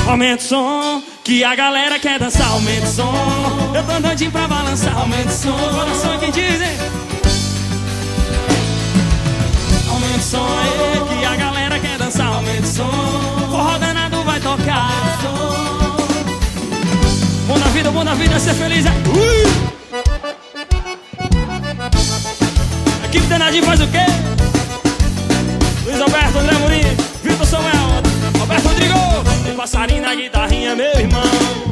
Aumenta o som, que a galera quer dançar. Aumenta o som, eu tô doidinho pra balançar. Aumenta o som, coração que dizem. Aumenta o som, que a galera quer dançar. Aumenta o som, forró danado vai tocar. Bom da vida, ser feliz é. Equipe danadinho faz o quê? Luiz Alberto, André Murim, Vitor Samuel, Alberto Rodrigo. Tem passarinho na guitarrinha, meu irmão.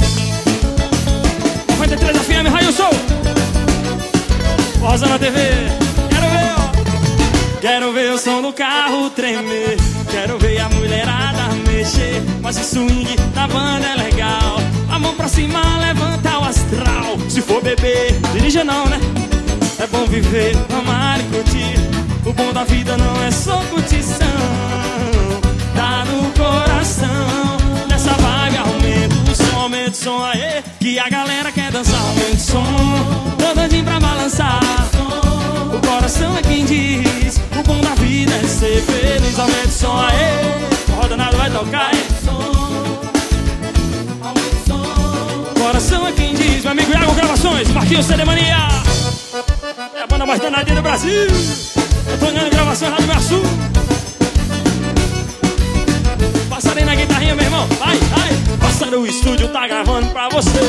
93 FM, Raio Show. Forrozão na TV. Quero ver, ó. Quero ver o som do carro tremer. Quero ver a mulherada mexer. Mas o swing da banda é legal. A mão pra cima, levanta o astral. Se for beber, dirija não, né? É bom viver, amar e curtir. O bom da vida não é só curtição. Tá no coração. Nessa vibe aumenta o som, aê, que a galera quer dançar. Aumenta o som, tô doidinho pra balançar. O coração é quem diz. O bom da vida é ser feliz. Aumenta o som, aê, o roda nada vai tocar. O coração é quem diz. Meu amigo Iago Gravações, Marquinhos CD Mania. É a banda mais danadinha do Brasil. Eu tô ganhando gravações lá do meu sul. Passarinho na guitarrinha, meu irmão. Vai, vai. Passarinho, o estúdio tá gravando pra você.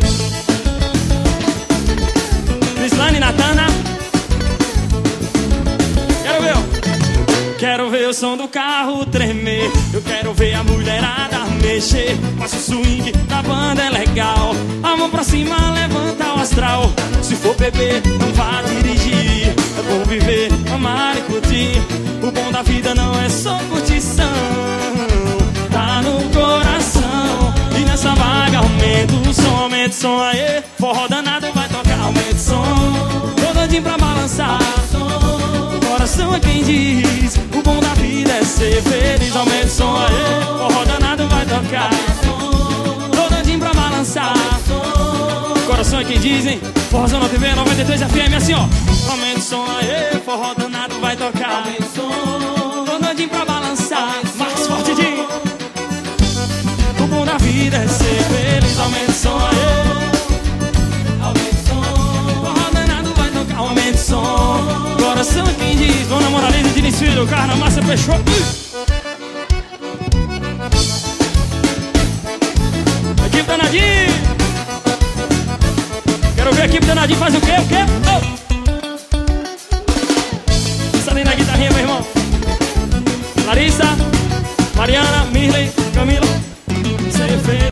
Crislane, Natana. Quero ver, ó. Quero ver o som do carro tremer. Eu quero ver a mulherada mexer. Mas o swing da banda é legal. A mão pra cima, levanta o astral. Se for beber, não vá dirigir. É bom viver, amar e curtir. O bom da vida não é só curtição. Tá no coração. E nessa vaga aumenta o som, aê. Forró danado vai tocar, aumenta o som. Tô doidinho pra balançar. O coração é quem diz. O bom da vida é ser feliz. Aumenta o som, aê. Forró danado vai tocar. Tô doidinho pra balançar. Coração é quem dizem. Forrozão na TV, 93 FM, assim ó. Aumenta o som, aê, forró danado vai tocar. Aumenta o som, tô doidinho pra balançar. Marcos Forte de. O bom da vida é ser feliz. Aumenta o som, aê. Aumenta o som, forró danado vai tocar. Aumenta o som, coração é quem diz. Dona Moralina de Diniz Filho, Carna Massa fechou. Equipe danadinha. Quero ver a equipe danadinha faz o quê? O quê? Oh. Salina na guitarrinha, meu irmão. Larissa, Mariana, Mirley, Camila.